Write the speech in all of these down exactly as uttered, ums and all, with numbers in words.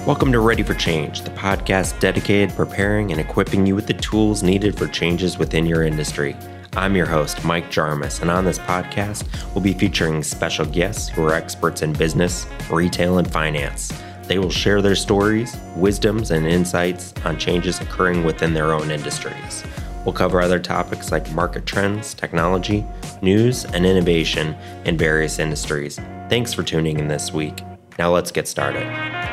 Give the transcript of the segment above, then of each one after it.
Welcome to Ready for Change, the podcast dedicated to preparing and equipping you with the tools needed for changes within your industry. I'm your host, Mike Jarmus, and on this podcast, we'll be featuring special guests who are experts in business, retail, and finance. They will share their stories, wisdoms, and insights on changes occurring within their own industries. We'll cover other topics like market trends, technology, news, and innovation in various industries. Thanks for tuning in this week. Now let's get started.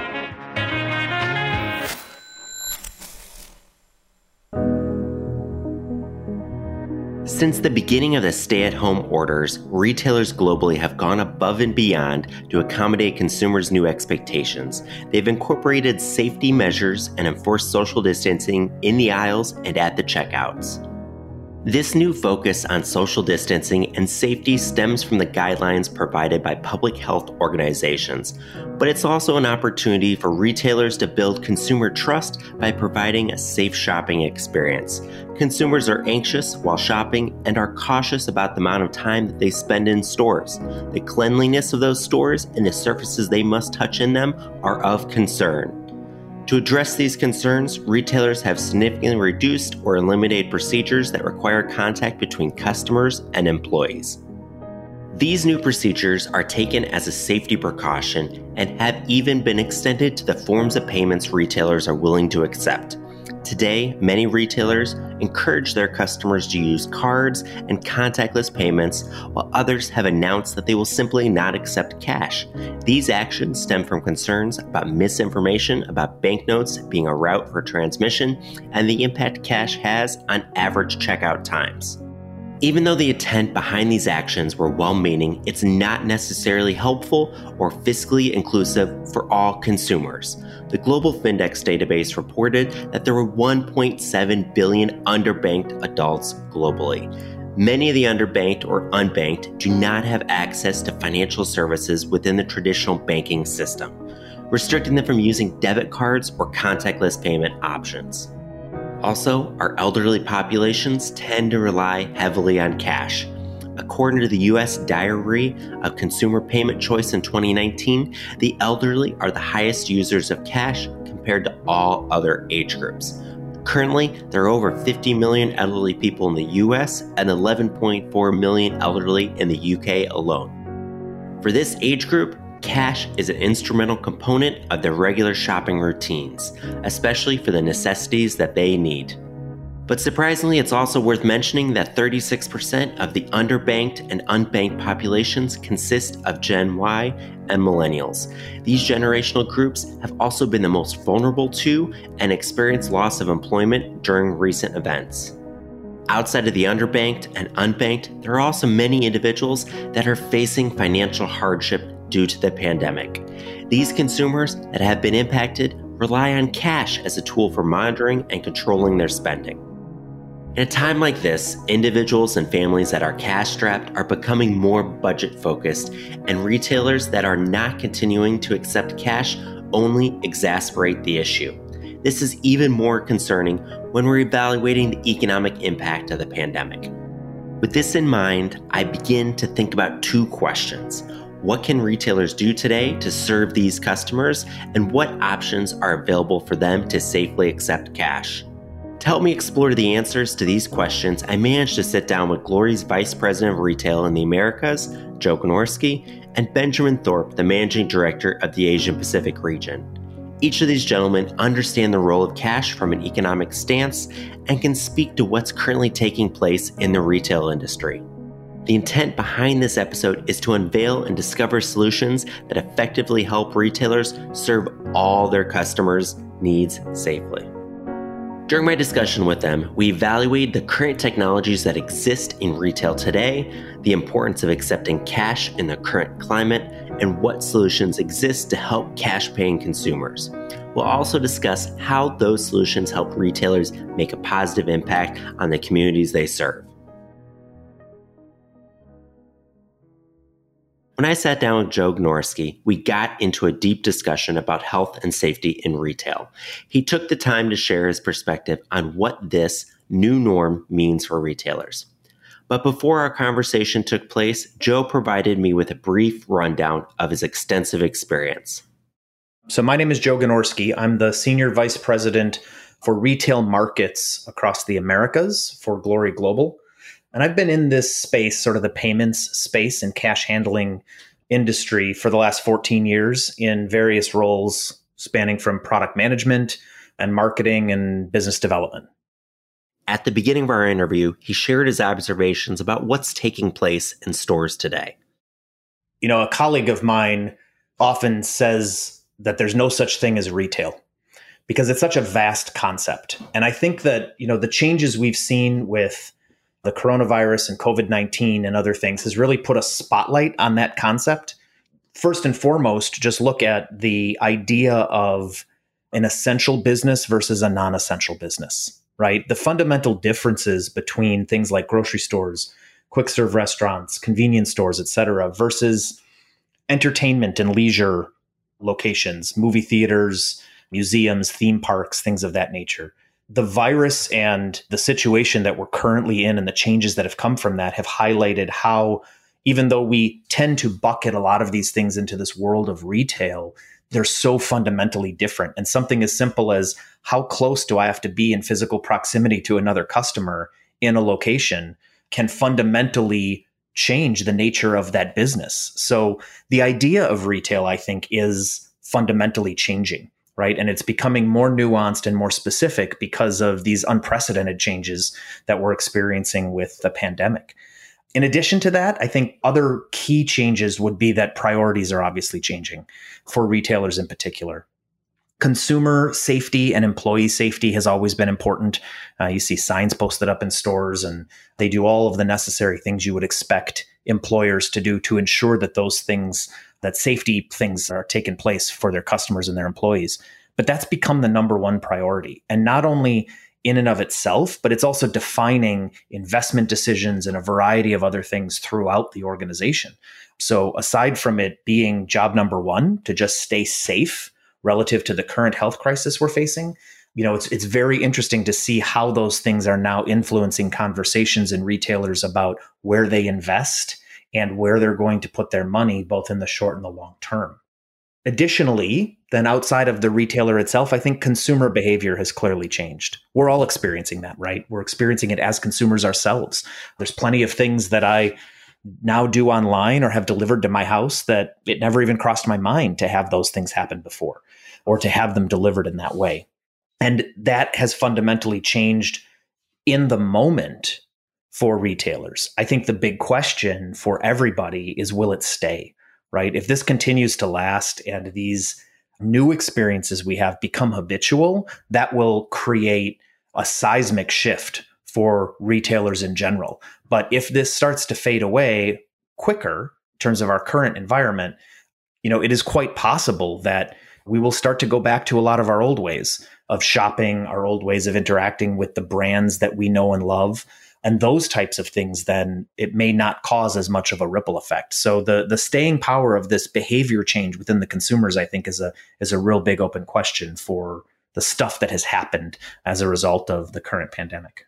Since the beginning of the stay-at-home orders, retailers globally have gone above and beyond to accommodate consumers' new expectations. They've incorporated safety measures and enforced social distancing in the aisles and at the checkouts. This new focus on social distancing and safety stems from the guidelines provided by public health organizations, but it's also an opportunity for retailers to build consumer trust by providing a safe shopping experience. Consumers are anxious while shopping and are cautious about the amount of time that they spend in stores. The cleanliness of those stores and the surfaces they must touch in them are of concern. To address these concerns, retailers have significantly reduced or eliminated procedures that require contact between customers and employees. These new procedures are taken as a safety precaution and have even been extended to the forms of payments retailers are willing to accept. Today, many retailers encourage their customers to use cards and contactless payments, while others have announced that they will simply not accept cash. These actions stem from concerns about misinformation about banknotes being a route for transmission and the impact cash has on average checkout times. Even though the intent behind these actions were well-meaning, it's not necessarily helpful or fiscally inclusive for all consumers. The Global Findex database reported that there were one point seven billion underbanked adults globally. Many of the underbanked or unbanked do not have access to financial services within the traditional banking system, restricting them from using debit cards or contactless payment options. Also, our elderly populations tend to rely heavily on cash. According to the U S Diary of Consumer Payment Choice in twenty nineteen, the elderly are the highest users of cash compared to all other age groups. Currently, there are over fifty million elderly people in the U S and eleven point four million elderly in the U K alone. For this age group, cash is an instrumental component of their regular shopping routines, especially for the necessities that they need. But surprisingly, it's also worth mentioning that thirty-six percent of the underbanked and unbanked populations consist of Gen Y and millennials. These generational groups have also been the most vulnerable to and experienced loss of employment during recent events. Outside of the underbanked and unbanked, there are also many individuals that are facing financial hardship due to the pandemic. These consumers that have been impacted rely on cash as a tool for monitoring and controlling their spending. In a time like this, individuals and families that are cash-strapped are becoming more budget-focused, and retailers that are not continuing to accept cash only exacerbate the issue. This is even more concerning when we're evaluating the economic impact of the pandemic. With this in mind, I begin to think about two questions. What can retailers do today to serve these customers, and what options are available for them to safely accept cash? To help me explore the answers to these questions, I managed to sit down with Glory's Vice President of Retail in the Americas, Joe Gnorski, and Benjamin Thorpe, the Managing Director of the Asian Pacific region. Each of these gentlemen understand the role of cash from an economic stance and can speak to what's currently taking place in the retail industry. The intent behind this episode is to unveil and discover solutions that effectively help retailers serve all their customers' needs safely. During my discussion with them, we evaluated the current technologies that exist in retail today, the importance of accepting cash in the current climate, and what solutions exist to help cash-paying consumers. We'll also discuss how those solutions help retailers make a positive impact on the communities they serve. When I sat down with Joe Gnorski, we got into a deep discussion about health and safety in retail. He took the time to share his perspective on what this new norm means for retailers. But before our conversation took place, Joe provided me with a brief rundown of his extensive experience. So my name is Joe Ganorski. I'm the Senior Vice President for Retail Markets across the Americas for Glory Global. And I've been in this space, sort of the payments space and cash handling industry for the last fourteen years in various roles spanning from product management and marketing and business development. At the beginning of our interview, he shared his observations about what's taking place in stores today. You know, a colleague of mine often says that there's no such thing as retail because it's such a vast concept. And I think that, you know, the changes we've seen with the coronavirus and COVID nineteen and other things has really put a spotlight on that concept. First and foremost, just look at the idea of an essential business versus a non-essential business, right? The fundamental differences between things like grocery stores, quick serve restaurants, convenience stores, et cetera, versus entertainment and leisure locations, movie theaters, museums, theme parks, things of that nature. The virus and the situation that we're currently in and the changes that have come from that have highlighted how, even though we tend to bucket a lot of these things into this world of retail, they're so fundamentally different. And something as simple as how close do I have to be in physical proximity to another customer in a location can fundamentally change the nature of that business. So the idea of retail, I think, is fundamentally changing, right? And it's becoming more nuanced and more specific because of these unprecedented changes that we're experiencing with the pandemic. In addition to that, I think other key changes would be that priorities are obviously changing for retailers in particular. Consumer safety and employee safety has always been important. Uh, you see signs posted up in stores, and they do all of the necessary things you would expect employers to do to ensure that those things, that safety things are taking place for their customers and their employees. But that's become the number one priority. And not only in and of itself, but it's also defining investment decisions and a variety of other things throughout the organization. So aside from it being job number one to just stay safe relative to the current health crisis we're facing, you know, it's it's very interesting to see how those things are now influencing conversations in retailers about where they invest and where they're going to put their money, both in the short and the long term. Additionally, then outside of the retailer itself, I think consumer behavior has clearly changed. We're all experiencing that, right? We're experiencing it as consumers ourselves. There's plenty of things that I now do online or have delivered to my house that it never even crossed my mind to have those things happen before or to have them delivered in that way. And that has fundamentally changed in the moment for retailers. I think the big question for everybody is, will it stay, right? If this continues to last and these new experiences we have become habitual, that will create a seismic shift for retailers in general. But if this starts to fade away quicker in terms of our current environment, you know, it is quite possible that we will start to go back to a lot of our old ways of shopping, our old ways of interacting with the brands that we know and love. And those types of things, then it may not cause as much of a ripple effect. So the the staying power of this behavior change within the consumers, I think, is a is a real big open question for the stuff that has happened as a result of the current pandemic.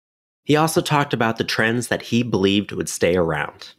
He also talked about the trends that he believed would stay around.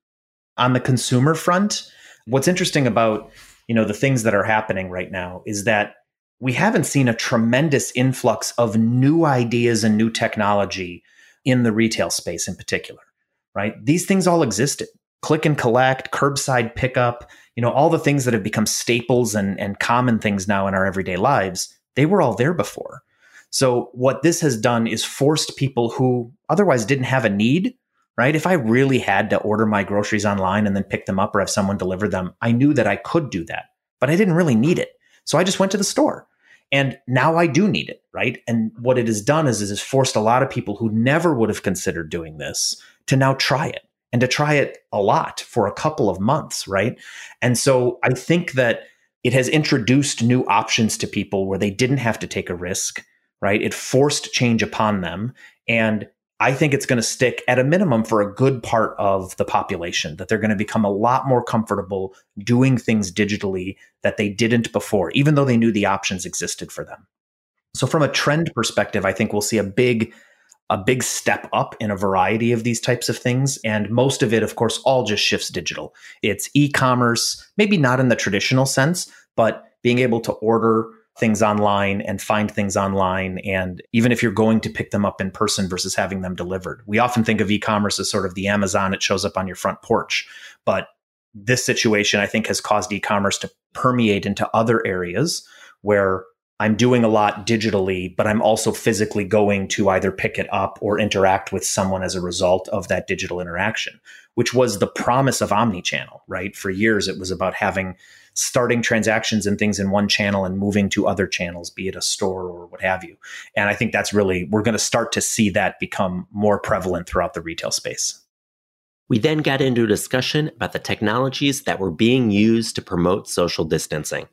On the consumer front, what's interesting about, you know, the things that are happening right now is that we haven't seen a tremendous influx of new ideas and new technology in the retail space in particular, right? These things all existed. Click and collect, curbside pickup, you know, all the things that have become staples and, and common things now in our everyday lives, they were all there before. So what this has done is forced people who otherwise didn't have a need, right? If I really had to order my groceries online and then pick them up or have someone deliver them, I knew that I could do that, but I didn't really need it. So I just went to the store. And now I do need it, right? And what it has done is, is it's forced a lot of people who never would have considered doing this to now try it and to try it a lot for a couple of months, right? And so I think that it has introduced new options to people where they didn't have to take a risk, right? It forced change upon them. And I think it's going to stick at a minimum for a good part of the population, that they're going to become a lot more comfortable doing things digitally that they didn't before, even though they knew the options existed for them. So from a trend perspective, I think we'll see a big, a big step up in a variety of these types of things. And most of it, of course, all just shifts digital. It's e-commerce, maybe not in the traditional sense, but being able to order things online and find things online. And even if you're going to pick them up in person versus having them delivered, we often think of e-commerce as sort of the Amazon, it shows up on your front porch. But this situation, I think, has caused e-commerce to permeate into other areas where I'm doing a lot digitally, but I'm also physically going to either pick it up or interact with someone as a result of that digital interaction, which was the promise of omnichannel, right? For years, it was about having starting transactions and things in one channel and moving to other channels, be it a store or what have you. And I think that's really, we're going to start to see that become more prevalent throughout the retail space. We then got into a discussion about the technologies that were being used to promote social distancing.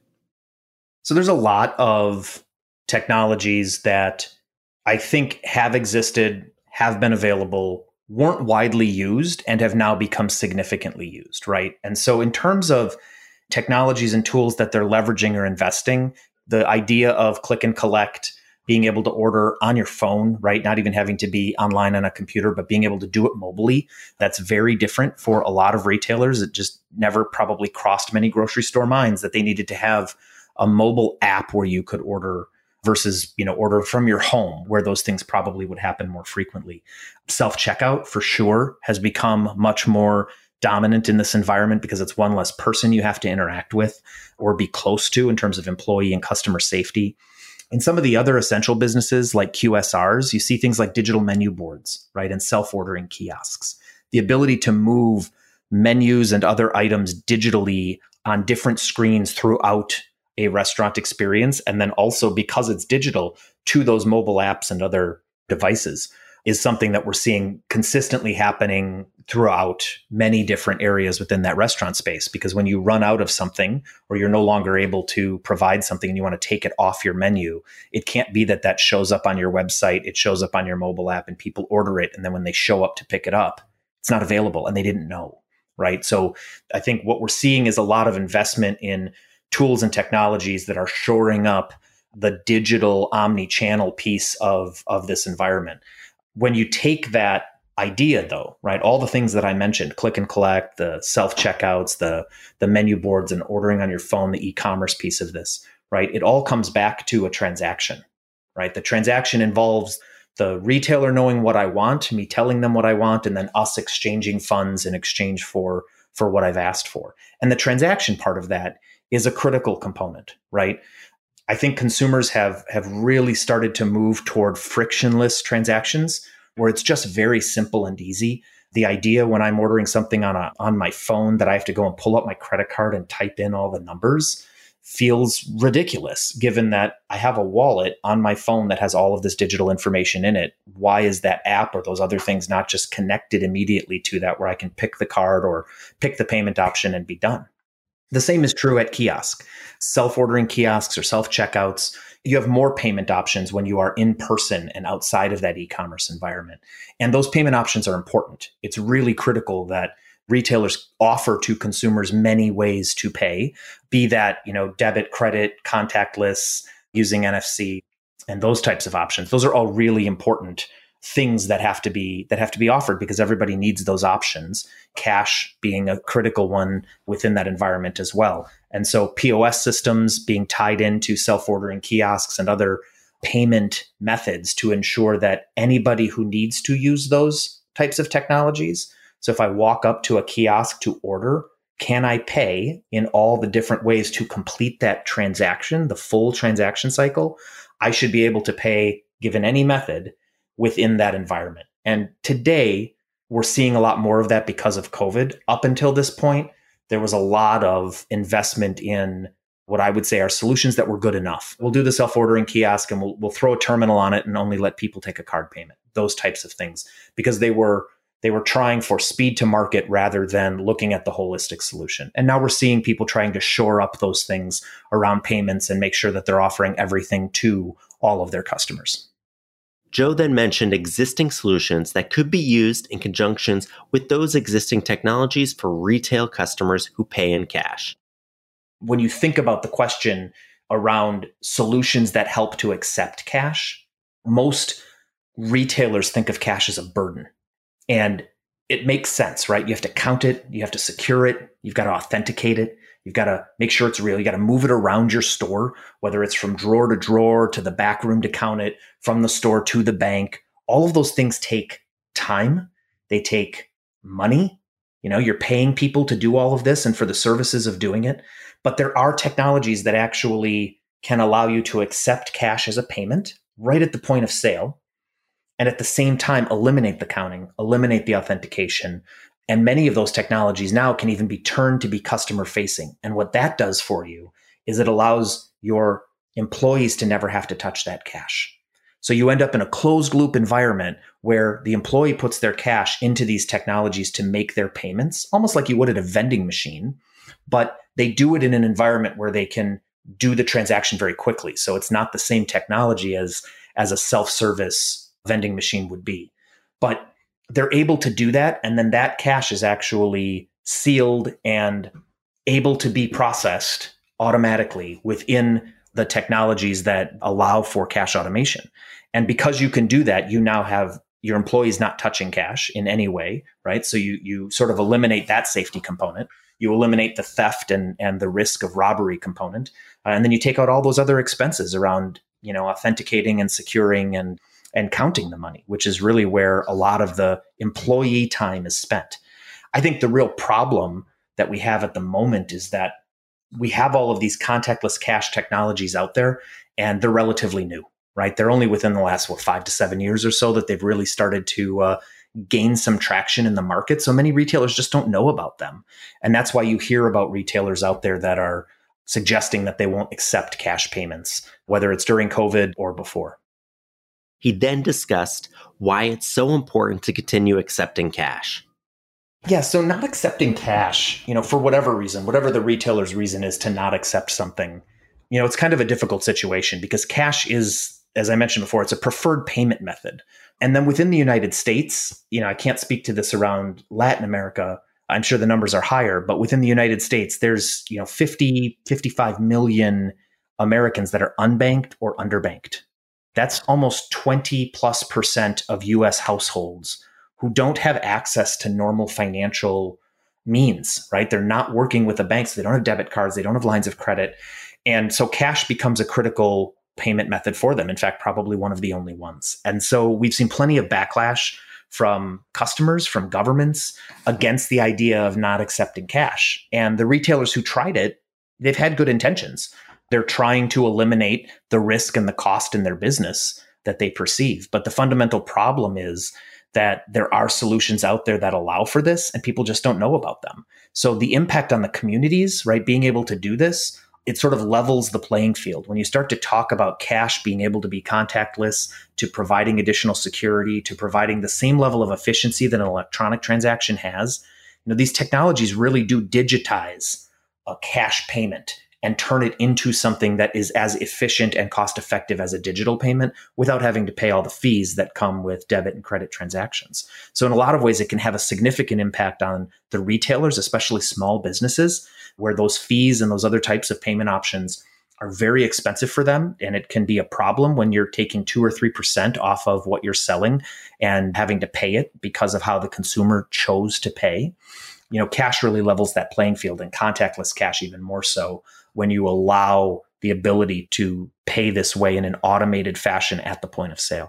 So there's a lot of technologies that I think have existed, have been available, weren't widely used, and have now become significantly used, right? And so in terms of technologies and tools that they're leveraging or investing, the idea of click and collect, being able to order on your phone, right? Not even having to be online on a computer, but being able to do it mobilely. That's very different for a lot of retailers. It just never probably crossed many grocery store minds that they needed to have a mobile app where you could order versus, you know, order from your home, where those things probably would happen more frequently. Self-checkout for sure has become much more dominant in this environment because it's one less person you have to interact with or be close to in terms of employee and customer safety. In some of the other essential businesses like Q S Rs, you see things like digital menu boards, right? And self-ordering kiosks. The ability to move menus and other items digitally on different screens throughout a restaurant experience. And then also because it's digital to those mobile apps and other devices is something that we're seeing consistently happening throughout many different areas within that restaurant space. Because when you run out of something or you're no longer able to provide something and you want to take it off your menu, it can't be that that shows up on your website, it shows up on your mobile app and people order it. And then when they show up to pick it up, it's not available and they didn't know, right? So I think what we're seeing is a lot of investment in tools and technologies that are shoring up the digital omni-channel piece of, of this environment. When you take that idea though, right, all the things that I mentioned, click and collect, the self-checkouts, the, the menu boards and ordering on your phone, the e-commerce piece of this, right, it all comes back to a transaction, right? The transaction involves the retailer knowing what I want, me telling them what I want, and then us exchanging funds in exchange for, for what I've asked for. And the transaction part of that is a critical component, right? I think consumers have have really started to move toward frictionless transactions where it's just very simple and easy. The idea when I'm ordering something on a on my phone that I have to go and pull up my credit card and type in all the numbers feels ridiculous, given that I have a wallet on my phone that has all of this digital information in it. Why is that app or those other things not just connected immediately to that where I can pick the card or pick the payment option and be done? The same is true at kiosk. Self-ordering kiosks or self-checkouts, you have more payment options when you are in person and outside of that e-commerce environment. And those payment options are important. It's really critical that retailers offer to consumers many ways to pay, be that, you know, debit, credit, contactless, using N F C, and those types of options. Those are all really important things that have to be that have to be offered because everybody needs those options, cash being a critical one within that environment as well. And so P O S systems being tied into self-ordering kiosks and other payment methods to ensure that anybody who needs to use those types of technologies. So if I walk up to a kiosk to order, can I pay in all the different ways to complete that transaction, the full transaction cycle? I should be able to pay given any method within that environment. And today, we're seeing a lot more of that because of COVID. Up until this point, there was a lot of investment in what I would say are solutions that were good enough. We'll do the self-ordering kiosk and we'll, we'll throw a terminal on it and only let people take a card payment, those types of things, because they were they were trying for speed to market rather than looking at the holistic solution. And now we're seeing people trying to shore up those things around payments and make sure that they're offering everything to all of their customers. Joe then mentioned existing solutions that could be used in conjunctions with those existing technologies for retail customers who pay in cash. When you think about the question around solutions that help to accept cash, most retailers think of cash as a burden. And it makes sense, right? You have to count it, you have to secure it, you've got to authenticate it, You've got to make sure it's real. You got to move it around your store, whether it's from drawer to drawer to the back room to count it, from the store to the bank. All of those things take time. They take money. You know, you're paying people to do all of this and for the services of doing it. But there are technologies that actually can allow you to accept cash as a payment right at the point of sale, and at the same time eliminate the counting, eliminate the authentication. And many of those technologies now can even be turned to be customer facing. And what that does for you is it allows your employees to never have to touch that cash. So you end up in a closed loop environment where the employee puts their cash into these technologies to make their payments, almost like you would at a vending machine, but they do it in an environment where they can do the transaction very quickly. So it's not the same technology as, as a self-service vending machine would be. But they're able to do that, and then that cash is actually sealed and able to be processed automatically within the technologies that allow for cash automation. And because you can do that, you now have your employees not touching cash in any way, right? So you you sort of eliminate that safety component. You eliminate the theft and, and the risk of robbery component. Uh, and then you take out all those other expenses around, you know, authenticating and securing and and counting the money, which is really where a lot of the employee time is spent. I think the real problem that we have at the moment is that we have all of these contactless cash technologies out there, and they're relatively new, right? They're only within the last, what, five to seven years or so that they've really started to uh, gain some traction in the market. So many retailers just don't know about them. And that's why you hear about retailers out there that are suggesting that they won't accept cash payments, whether it's during COVID or before. He then discussed why it's so important to continue accepting cash. Yeah, so not accepting cash, you know, for whatever reason, whatever the retailer's reason is to not accept something, you know, it's kind of a difficult situation because cash is, as I mentioned before, it's a preferred payment method. And then within the United States, you know, I can't speak to this around Latin America. I'm sure the numbers are higher, but within the United States, there's, you know, fifty, fifty-five million Americans that are unbanked or underbanked. That's almost twenty plus percent of U S households who don't have access to normal financial means, right? They're not working with the banks. They don't have debit cards. They don't have lines of credit. And so cash becomes a critical payment method for them. In fact, probably one of the only ones. And so we've seen plenty of backlash from customers, from governments against the idea of not accepting cash. And the retailers who tried it, they've had good intentions. They're trying to eliminate the risk and the cost in their business that they perceive. But the fundamental problem is that there are solutions out there that allow for this, and people just don't know about them. So the impact on the communities, right, being able to do this, it sort of levels the playing field. When you start to talk about cash being able to be contactless, to providing additional security, to providing the same level of efficiency that an electronic transaction has, you know, these technologies really do digitize a cash payment and turn it into something that is as efficient and cost effective as a digital payment without having to pay all the fees that come with debit and credit transactions. So in a lot of ways, it can have a significant impact on the retailers, especially small businesses, where those fees and those other types of payment options are very expensive for them. And it can be a problem when you're taking two or three percent off of what you're selling and having to pay it because of how the consumer chose to pay. You know, cash really levels that playing field, and contactless cash even more so, when you allow the ability to pay this way in an automated fashion at the point of sale.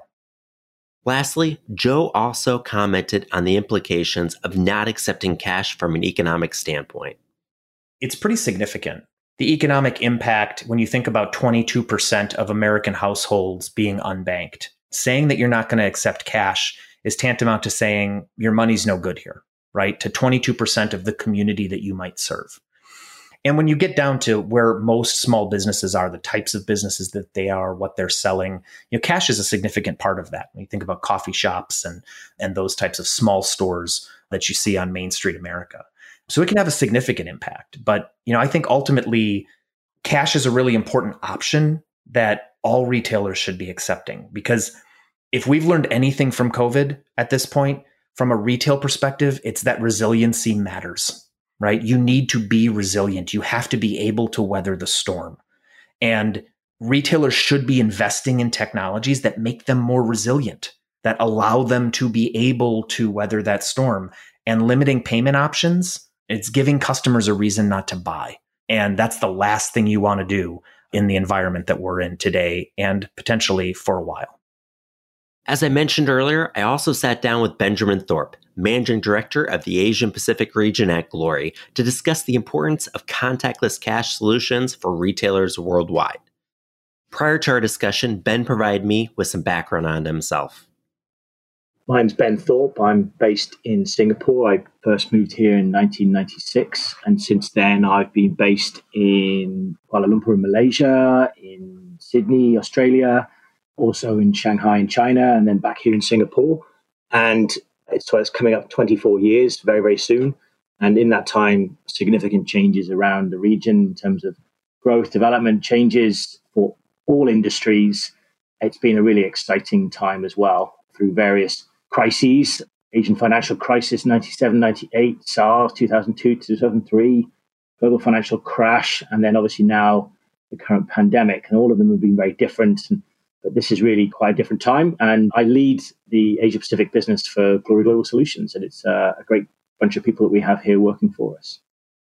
Lastly, Joe also commented on the implications of not accepting cash from an economic standpoint. It's pretty significant. The economic impact, when you think about twenty-two percent of American households being unbanked, saying that you're not going to accept cash is tantamount to saying your money's no good here, right? To twenty-two percent of the community that you might serve. And when you get down to where most small businesses are, the types of businesses that they are, what they're selling, you know, cash is a significant part of that. When you think about coffee shops and, and those types of small stores that you see on Main Street America. So it can have a significant impact. But, you know, I think ultimately cash is a really important option that all retailers should be accepting. Because if we've learned anything from COVID at this point, from a retail perspective, it's that resiliency matters. Right? You need to be resilient. You have to be able to weather the storm. And retailers should be investing in technologies that make them more resilient, that allow them to be able to weather that storm. And limiting payment options, it's giving customers a reason not to buy. And that's the last thing you want to do in the environment that we're in today and potentially for a while. As I mentioned earlier, I also sat down with Benjamin Thorpe, Managing Director of the Asian Pacific region at Glory, to discuss the importance of contactless cash solutions for retailers worldwide. Prior to our discussion, Ben provided me with some background on himself. My name's Ben Thorpe. I'm based in Singapore. I first moved here in nineteen ninety-six, and since then I've been based in Kuala Lumpur in Malaysia, in Sydney, Australia, also in Shanghai in China, and then back here in Singapore. And it's, so it's coming up twenty-four years very, very soon. And in that time, significant changes around the region in terms of growth, development, changes for all industries. It's been a really exciting time as well through various crises, Asian financial crisis, ninety-seven, ninety-eight, SARS, two thousand two, two thousand three, global financial crash, and then obviously now the current pandemic. And all of them have been very different. And, but this is really quite a different time. And I lead the Asia Pacific business for Glory Global Solutions. And it's uh, a great bunch of people that we have here working for us.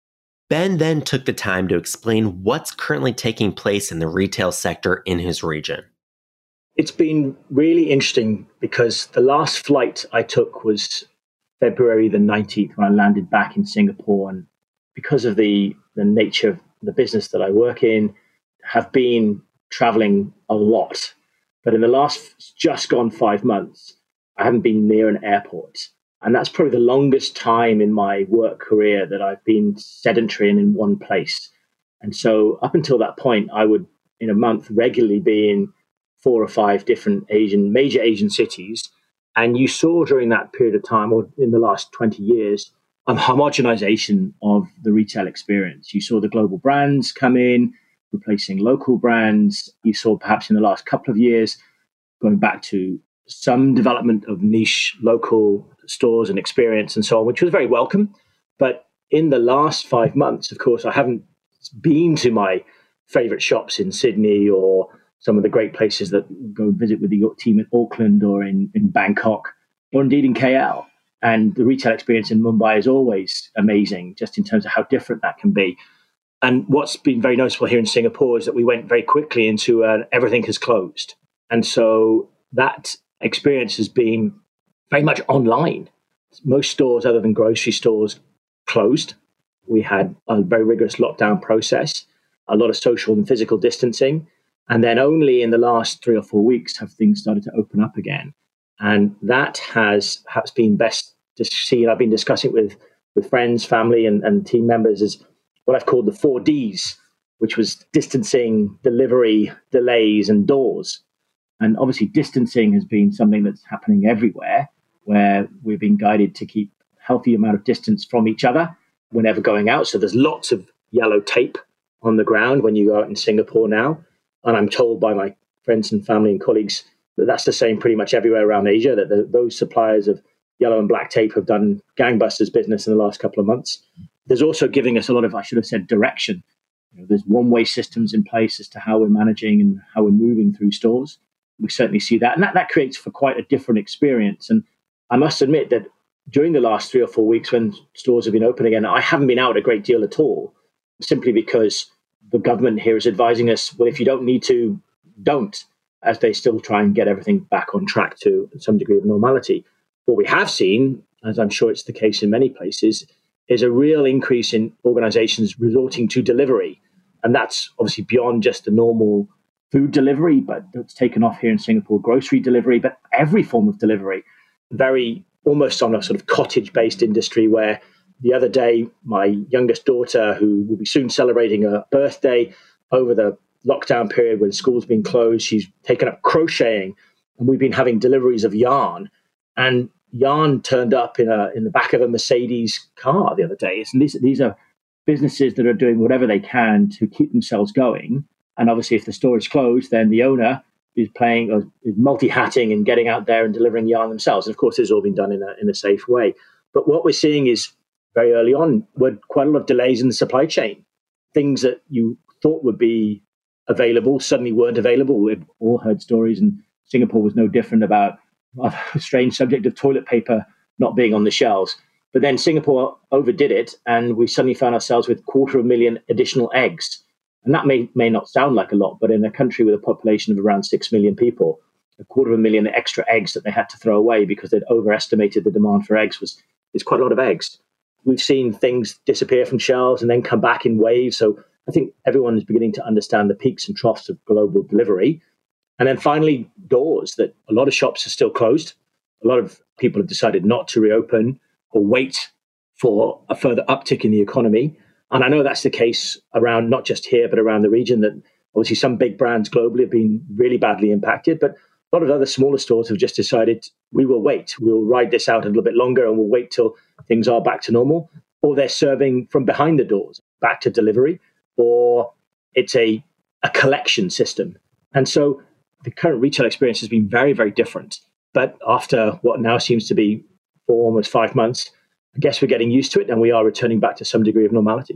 Ben then took the time to explain what's currently taking place in the retail sector in his region. It's been really interesting because the last flight I took was February the nineteenth when I landed back in Singapore. And because of the, the nature of the business that I work in, have been traveling a lot. But in the last just gone five months, I haven't been near an airport. And that's probably the longest time in my work career that I've been sedentary and in one place. And so up until that point, I would, in a month, regularly be in four or five different Asian, major Asian cities. And you saw during that period of time, or in the last twenty years, a homogenization of the retail experience. You saw the global brands come in, replacing local brands. You saw perhaps in the last couple of years, going back to some development of niche local stores and experience and so on, which was very welcome. But in the last five months, of course, I haven't been to my favorite shops in Sydney or some of the great places that go visit with the team in Auckland or in, in Bangkok, or indeed in K L. And the retail experience in Mumbai is always amazing, just in terms of how different that can be. And what's been very noticeable here in Singapore is that we went very quickly into uh, everything has closed. And so that experience has been very much online. Most stores, other than grocery stores, closed. We had a very rigorous lockdown process, a lot of social and physical distancing. And then only in the last three or four weeks have things started to open up again. And that has perhaps been best to see, and I've been discussing it with, with friends, family, and, and team members, is what I've called the four Ds, which was distancing, delivery, delays, and doors. And obviously distancing has been something that's happening everywhere, where we've been guided to keep a healthy amount of distance from each other whenever going out. So there's lots of yellow tape on the ground when you go out in Singapore now. And I'm told by my friends and family and colleagues that that's the same pretty much everywhere around Asia, that the, those suppliers of yellow and black tape have done gangbusters business in the last couple of months. There's also giving us a lot of, I should have said, direction. You know, there's one-way systems in place as to how we're managing and how we're moving through stores. We certainly see that. And that, that creates for quite a different experience. And I must admit that during the last three or four weeks when stores have been open again, I haven't been out a great deal at all, simply because the government here is advising us, well, if you don't need to, don't, as they still try and get everything back on track to some degree of normality. What we have seen, as I'm sure it's the case in many places, is a real increase in organizations resorting to delivery. And that's obviously beyond just the normal food delivery, but it's taken off here in Singapore, grocery delivery, but every form of delivery, very almost on a sort of cottage-based industry where the other day, my youngest daughter, who will be soon celebrating her birthday over the lockdown period when school's been closed, she's taken up crocheting, and we've been having deliveries of yarn. And yarn turned up in a in the back of a Mercedes car the other day. And these, these are businesses that are doing whatever they can to keep themselves going. And obviously, if the store is closed, then the owner is playing or is multi-hatting and getting out there and delivering yarn themselves. And of course, this has all been done in a in a safe way. But what we're seeing is very early on were quite a lot of delays in the supply chain. Things that you thought would be available suddenly weren't available. We've all heard stories, and Singapore was no different, about a strange subject of toilet paper not being on the shelves. But then Singapore overdid it, and we suddenly found ourselves with a quarter of a million additional eggs. And that may, may not sound like a lot, but in a country with a population of around six million people, a quarter of a million extra eggs that they had to throw away because they'd overestimated the demand for eggs was is quite a lot of eggs. We've seen things disappear from shelves and then come back in waves. So I think everyone is beginning to understand the peaks and troughs of global delivery. And then finally, doors, that a lot of shops are still closed. A lot of people have decided not to reopen or wait for a further uptick in the economy. And I know that's the case around, not just here, but around the region, that obviously some big brands globally have been really badly impacted. But a lot of other smaller stores have just decided, we will wait. We'll ride this out a little bit longer and we'll wait till things are back to normal. Or they're serving from behind the doors, back to delivery, or it's a, a collection system. And so the current retail experience has been very, very different. But after what now seems to be for almost five months, I guess we're getting used to it and we are returning back to some degree of normality.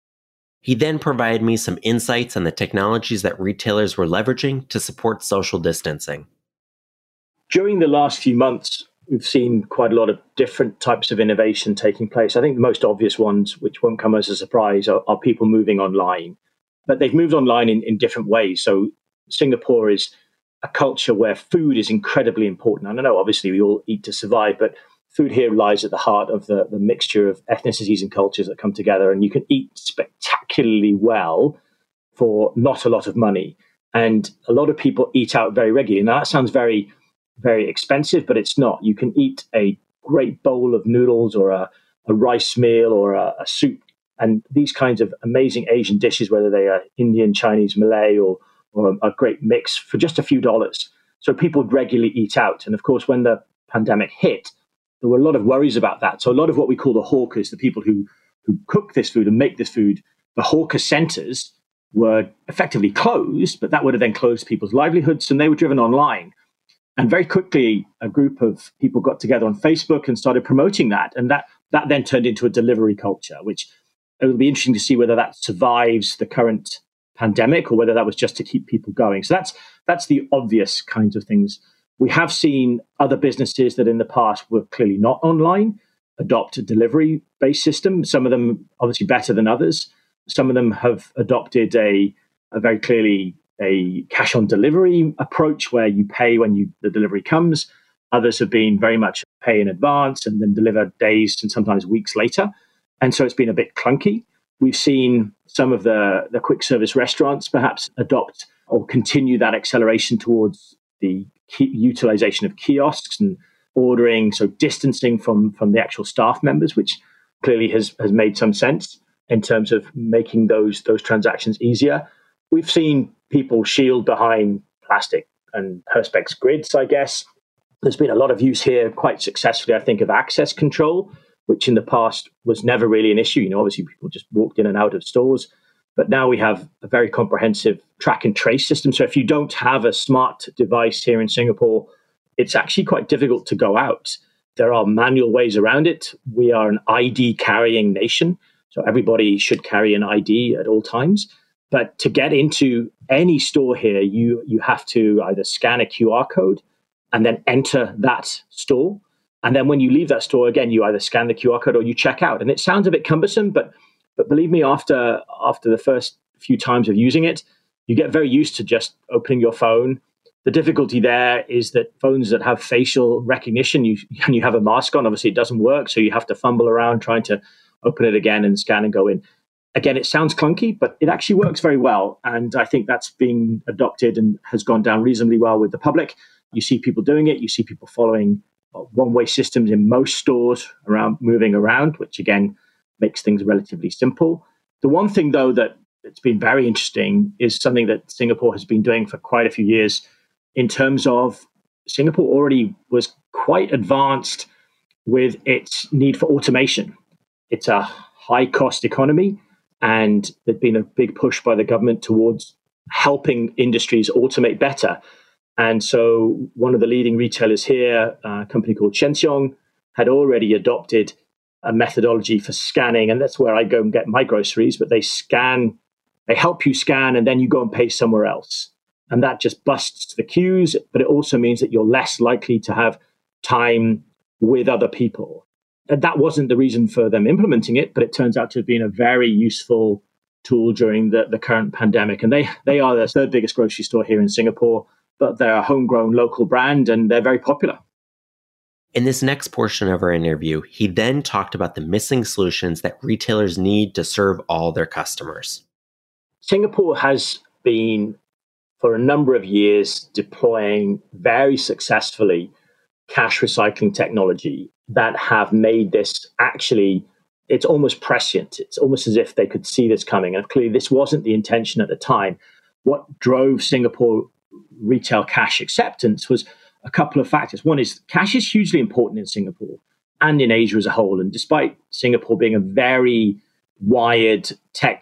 He then provided me some insights on the technologies that retailers were leveraging to support social distancing. During the last few months, we've seen quite a lot of different types of innovation taking place. I think the most obvious ones, which won't come as a surprise, are, are people moving online. But they've moved online in, in different ways. So Singapore is a culture where food is incredibly important. And I know, obviously, we all eat to survive, but food here lies at the heart of the, the mixture of ethnicities and cultures that come together. And you can eat spectacularly well for not a lot of money. And a lot of people eat out very regularly. Now, that sounds very, very expensive, but it's not. You can eat a great bowl of noodles or a, a rice meal or a, a soup. And these kinds of amazing Asian dishes, whether they are Indian, Chinese, Malay, or, or a, a great mix, for just a few dollars. So people regularly eat out. And of course, when the pandemic hit, there were a lot of worries about that. So a lot of what we call the hawkers, the people who, who cook this food and make this food, the hawker centers were effectively closed, but that would have then closed people's livelihoods, and they were driven online. And very quickly, a group of people got together on Facebook and started promoting that. And that, that then turned into a delivery culture, which it will be interesting to see whether that survives the current pandemic or whether that was just to keep people going. So that's that's the obvious kinds of things. We have seen other businesses that in the past were clearly not online adopt a delivery-based system. Some of them obviously better than others. Some of them have adopted a, a very clearly a cash-on-delivery approach where you pay when you, the delivery comes. Others have been very much pay in advance and then deliver days and sometimes weeks later. And so it's been a bit clunky. We've seen some of the, the quick service restaurants perhaps adopt or continue that acceleration towards the key, utilization of kiosks and ordering, so distancing from, from the actual staff members, which clearly has, has made some sense in terms of making those, those transactions easier. We've seen people shield behind plastic and Perspex grids, I guess. There's been a lot of use here, quite successfully, I think, of access control, which in the past was never really an issue. You know, obviously people just walked in and out of stores. But now we have a very comprehensive track and trace system. So if you don't have a smart device here in Singapore, it's actually quite difficult to go out. There are manual ways around it. We are an I D carrying nation. So everybody should carry an I D at all times. But to get into any store here, you, you have to either scan a Q R code and then enter that store. And then when you leave that store, again, you either scan the Q R code or you check out. And it sounds a bit cumbersome, but but believe me, after after the first few times of using it, you get very used to just opening your phone. The difficulty there is that phones that have facial recognition, you and you have a mask on, obviously it doesn't work. So you have to fumble around trying to open it again and scan and go in. Again, it sounds clunky, but it actually works very well. And I think that's being adopted and has gone down reasonably well with the public. You see people doing it. You see people following one-way systems in most stores around moving around, which again makes things relatively simple. The one thing, though, that it's been very interesting is something that Singapore has been doing for quite a few years in terms of Singapore already was quite advanced with its need for automation. It's a high-cost economy, and there's been a big push by the government towards helping industries automate better. And so one of the leading retailers here, a company called Sheng Siong, had already adopted a methodology for scanning. And that's where I go and get my groceries. But they scan, they help you scan, and then you go and pay somewhere else. And that just busts the queues. But it also means that you're less likely to have time with other people. that wasn't the reason for them implementing it, but it turns out to have been a very useful tool during the, the current pandemic. And they, they are the third biggest grocery store here in Singapore, but they're a homegrown local brand and they're very popular. In this next portion of our interview, he then talked about the missing solutions that retailers need to serve all their customers. Singapore has been, for a number of years, deploying very successfully cash recycling technology that have made this actually, it's almost prescient. It's almost as if they could see this coming. And clearly, this wasn't the intention at the time. What drove Singapore retail cash acceptance was a couple of factors. One is cash is hugely important in Singapore and in Asia as a whole. And despite Singapore being a very wired,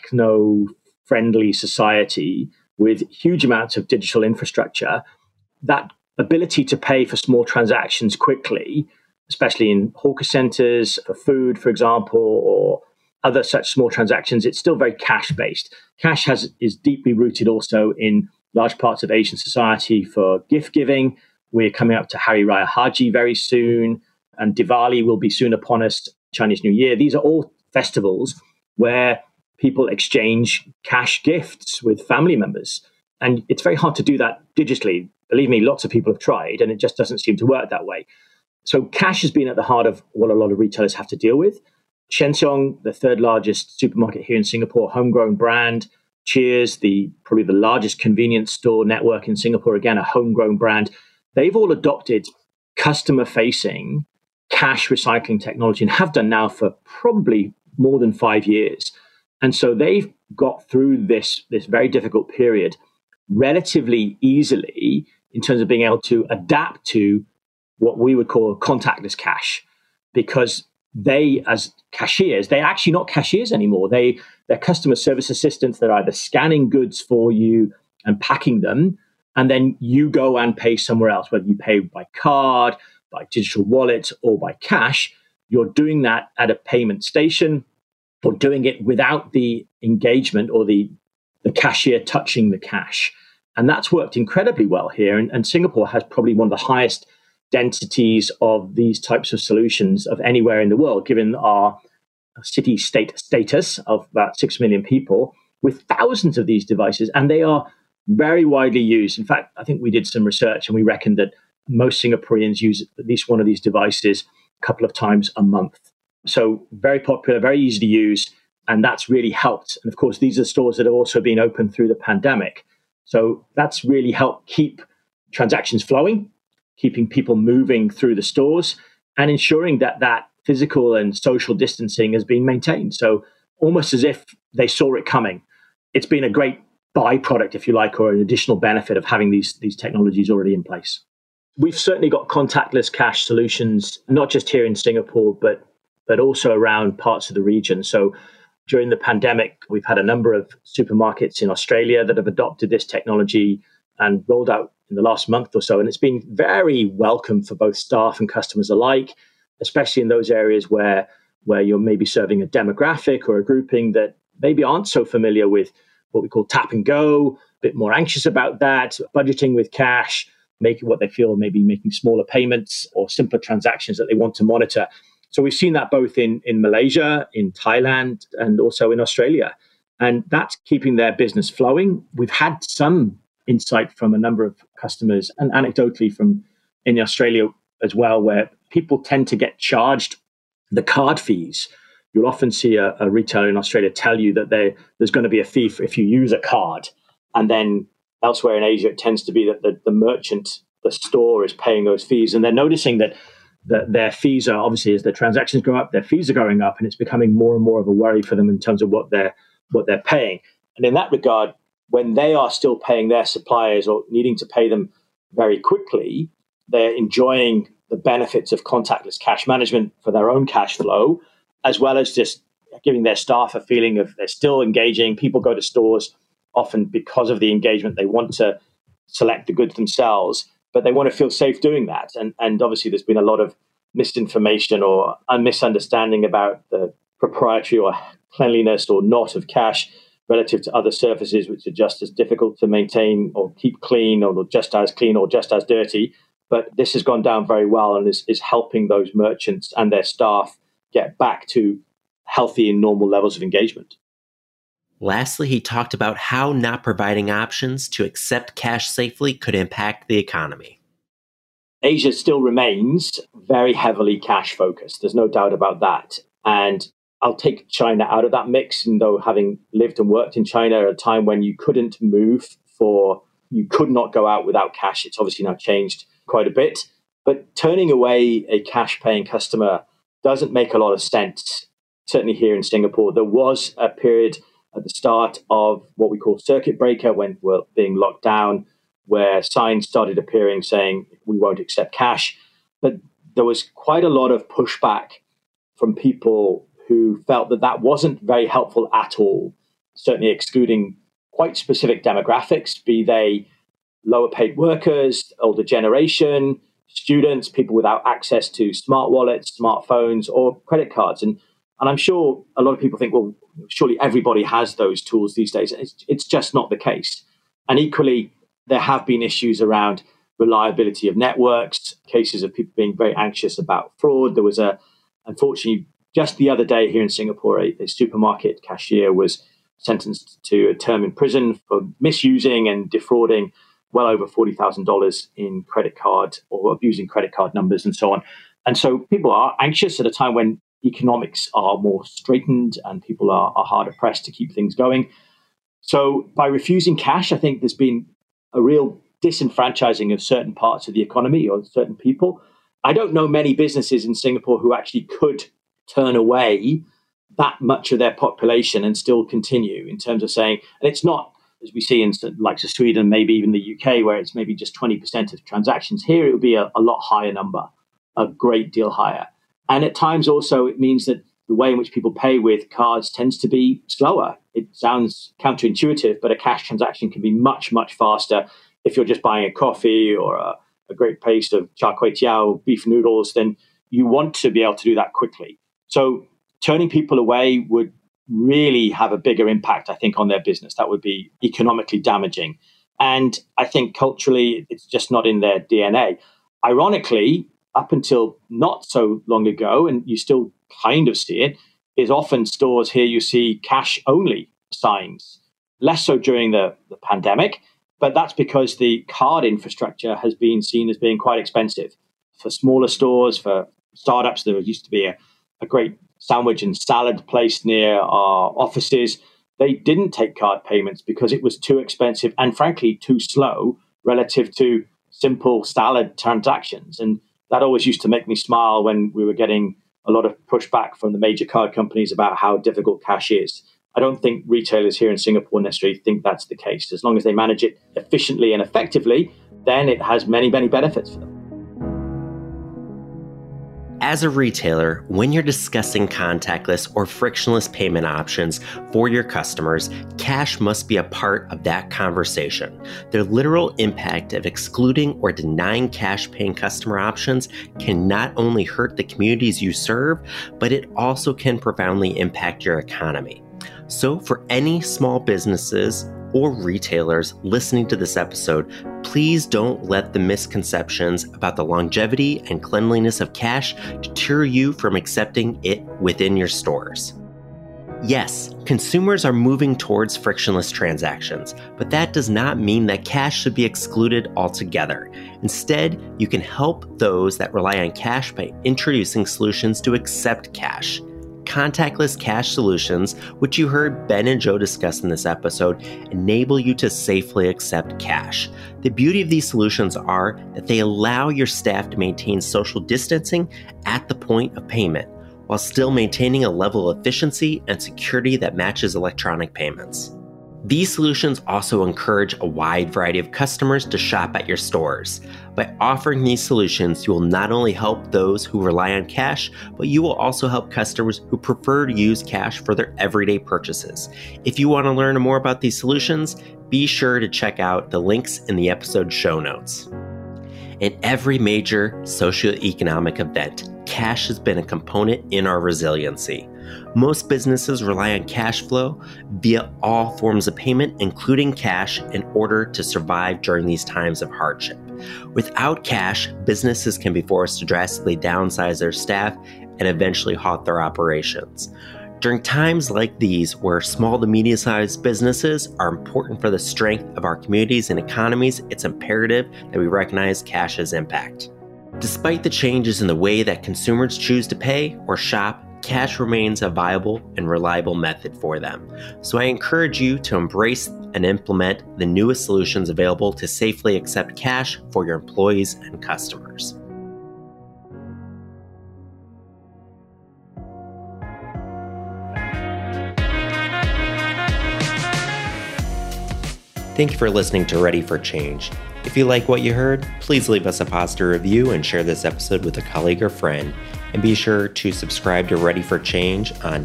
techno-friendly society with huge amounts of digital infrastructure, that ability to pay for small transactions quickly, especially in hawker centers, for food, for example, or other such small transactions, it's still very cash-based. Cash has is deeply rooted also in large parts of Asian society for gift giving. We're coming up to Hari Raya Haji very soon, and Diwali will be soon upon us, Chinese New Year. These are all festivals where people exchange cash gifts with family members. And it's very hard to do that digitally. Believe me, lots of people have tried, and it just doesn't seem to work that way. So cash has been at the heart of what a lot of retailers have to deal with. Sheng Siong, the third largest supermarket here in Singapore, homegrown brand. Cheers, the probably the largest convenience store network in Singapore, again, a homegrown brand. They've all adopted customer-facing cash recycling technology and have done now for probably more than five years. And so they've got through this, this very difficult period relatively easily in terms of being able to adapt to what we would call contactless cash, because they, as cashiers, they're actually not cashiers anymore. They, they're customer service assistants. They're either scanning goods for you and packing them, and then you go and pay somewhere else, whether you pay by card, by digital wallet, or by cash. You're doing that at a payment station, or doing it without the engagement or the, the cashier touching the cash. And that's worked incredibly well here. And, and Singapore has probably one of the highest densities of these types of solutions of anywhere in the world, given our city-state status of about six million people, with thousands of these devices. And they are very widely used. In fact, I think we did some research and we reckoned that most Singaporeans use at least one of these devices a couple of times a month. So very popular, very easy to use, and that's really helped. And of course, these are stores that have also been open through the pandemic. So that's really helped keep transactions flowing, keeping people moving through the stores, and ensuring that that physical and social distancing has been maintained. So almost as if they saw it coming. It's been a great byproduct, if you like, or an additional benefit of having these, these technologies already in place. We've certainly got contactless cash solutions, not just here in Singapore, but but also around parts of the region. So during the pandemic, we've had a number of supermarkets in Australia that have adopted this technology and rolled out in the last month or so. And it's been very welcome for both staff and customers alike, especially in those areas where, where you're maybe serving a demographic or a grouping that maybe aren't so familiar with what we call tap and go, a bit more anxious about that, budgeting with cash, making what they feel maybe making smaller payments or simpler transactions that they want to monitor. So we've seen that both in, in Malaysia, in Thailand, and also in Australia. And that's keeping their business flowing. We've had some insight from a number of customers, and anecdotally from in Australia as well, where people tend to get charged the card fees. You'll often see a, a retailer in Australia tell you that they, there's going to be a fee for if you use a card. And then elsewhere in Asia, it tends to be that the, the merchant, the store is paying those fees. And they're noticing that that their fees are, obviously, as their transactions go up, their fees are going up, and it's becoming more and more of a worry for them in terms of what they're what they're paying. And in that regard, when they are still paying their suppliers or needing to pay them very quickly, they're enjoying the benefits of contactless cash management for their own cash flow, as well as just giving their staff a feeling of they're still engaging. People go to stores often because of the engagement. They want to select the goods themselves, but they want to feel safe doing that. And, and obviously, there's been a lot of misinformation or a misunderstanding about the proprietary or cleanliness or not of cash relative to other surfaces, which are just as difficult to maintain or keep clean, or just as clean or just as dirty. But this has gone down very well and is, is helping those merchants and their staff get back to healthy and normal levels of engagement. Lastly, he talked about how not providing options to accept cash safely could impact the economy. Asia still remains very heavily cash focused. There's no doubt about that. And I'll take China out of that mix, and though having lived and worked in China at a time when you couldn't move for, you could not go out without cash. It's obviously now changed quite a bit. But turning away a cash paying customer doesn't make a lot of sense. Certainly here in Singapore, there was a period at the start of what we call circuit breaker when we're being locked down, where signs started appearing saying we won't accept cash. But there was quite a lot of pushback from people who felt that that wasn't very helpful at all, certainly excluding quite specific demographics, be they lower paid workers, older generation, students, people without access to smart wallets, smartphones, or credit cards. And, and I'm sure a lot of people think, well, surely everybody has those tools these days. It's, it's just not the case. And equally, there have been issues around reliability of networks, cases of people being very anxious about fraud. There was a, unfortunately, just the other day here in Singapore, a, a supermarket cashier was sentenced to a term in prison for misusing and defrauding well over forty thousand dollars in credit card or abusing credit card numbers and so on. And so people are anxious at a time when economics are more straightened and people are, are harder pressed to keep things going. So by refusing cash, I think there's been a real disenfranchising of certain parts of the economy or certain people. I don't know many businesses in Singapore who actually could turn away that much of their population and still continue in terms of saying, and it's not, as we see in like Sweden, maybe even the U K, where it's maybe just twenty percent of transactions. Here, it would be a, a lot higher number, a great deal higher. And at times also, it means that the way in which people pay with cards tends to be slower. It sounds counterintuitive, but a cash transaction can be much, much faster. If you're just buying a coffee or a, a great paste of char kway teow, beef noodles, then you want to be able to do that quickly. So turning people away would really have a bigger impact, I think, on their business. That would be economically damaging. And I think culturally, it's just not in their D N A. Ironically, up until not so long ago, and you still kind of see it, is often stores here you see cash only signs, less so during the, the pandemic. But that's because the card infrastructure has been seen as being quite expensive. For smaller stores, for startups, there used to be a, a great sandwich and salad place near our offices. They didn't take card payments because it was too expensive and frankly too slow relative to simple salad transactions. And that always used to make me smile when we were getting a lot of pushback from the major card companies about how difficult cash is. I don't think retailers here in Singapore necessarily think that's the case. As long as they manage it efficiently and effectively, then it has many, many benefits for them. As a retailer, when you're discussing contactless or frictionless payment options for your customers, cash must be a part of that conversation. The literal impact of excluding or denying cash-paying customer options can not only hurt the communities you serve, but it also can profoundly impact your economy. So for any small businesses or retailers listening to this episode, please don't let the misconceptions about the longevity and cleanliness of cash deter you from accepting it within your stores. Yes, consumers are moving towards frictionless transactions, but that does not mean that cash should be excluded altogether. Instead, you can help those that rely on cash by introducing solutions to accept cash. Contactless cash solutions, which you heard Ben and Joe discuss in this episode, enable you to safely accept cash. The beauty of these solutions are that they allow your staff to maintain social distancing at the point of payment, while still maintaining a level of efficiency and security that matches electronic payments. These solutions also encourage a wide variety of customers to shop at your stores. By offering these solutions, you will not only help those who rely on cash, but you will also help customers who prefer to use cash for their everyday purchases. If you want to learn more about these solutions, be sure to check out the links in the episode show notes. In every major socioeconomic event, cash has been a component in our resiliency. Most businesses rely on cash flow via all forms of payment, including cash, in order to survive during these times of hardship. Without cash, businesses can be forced to drastically downsize their staff and eventually halt their operations. During times like these, where small to medium-sized businesses are important for the strength of our communities and economies, it's imperative that we recognize cash's impact. Despite the changes in the way that consumers choose to pay or shop, cash remains a viable and reliable method for them. So I encourage you to embrace and implement the newest solutions available to safely accept cash for your employees and customers. Thank you for listening to Ready for Change. If you like what you heard, please leave us a positive review and share this episode with a colleague or friend. And be sure to subscribe to Ready for Change on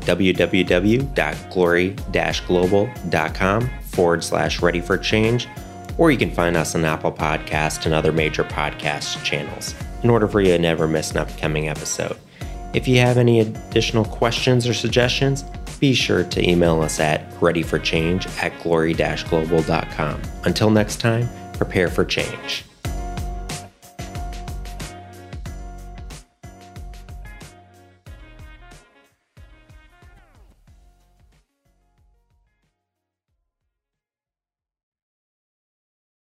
www.glory-global.com forward slash ready for change, or you can find us on Apple Podcasts and other major podcast channels in order for you to never miss an upcoming episode. If you have any additional questions or suggestions, be sure to email us at readyforchange at glory-global.com. Until next time, prepare for change.